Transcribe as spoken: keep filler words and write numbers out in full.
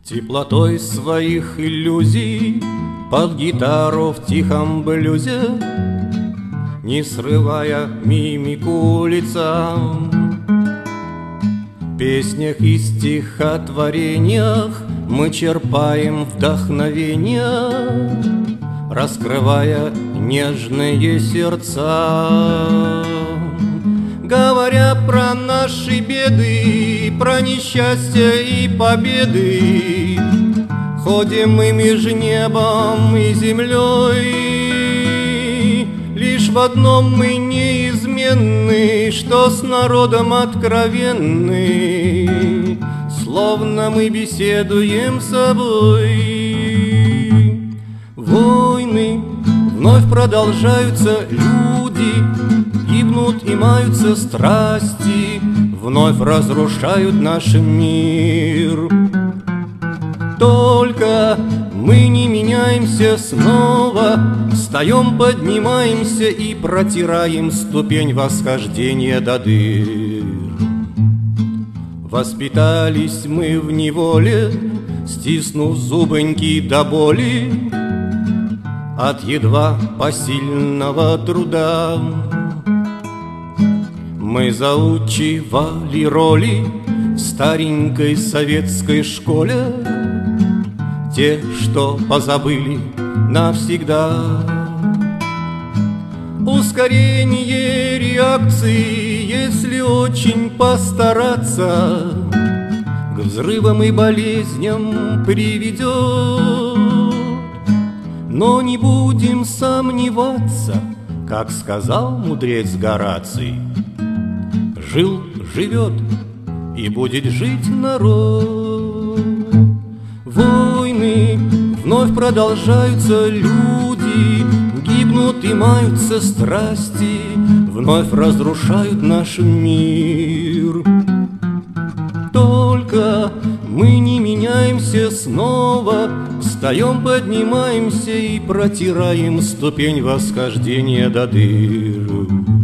Теплотой своих иллюзий под гитару в тихом блюзе, не срывая мимику лица, в песнях и стихотворениях мы черпаем вдохновение, раскрывая нежные сердца. Говоря про наши беды, про несчастья и победы, ходим мы меж небом и землей. Лишь в одном мы неизменны, что с народом откровенны, словно мы беседуем с собой. Войны вновь продолжаются, люди гибнут и маются страсти, вновь разрушают наш мир. Только мы не меняемся снова, встаем, поднимаемся и протираем ступень восхождения до дыр. Воспитались мы в неволе, стиснув зубоньки до боли от едва посильного труда. Мы заучивали роли в старенькой советской школе, те, что позабыли навсегда. Ускорение реакции, если очень постараться, к взрывам и болезням приведет. Но не будем сомневаться, как сказал мудрец Гораций: жил, живет и будет жить народ. Войны вновь продолжаются, люди гибнут и маются страсти, вновь разрушают наш мир. Только мы не меняемся снова, встаем, поднимаемся и протираем ступень восхождения до дыр.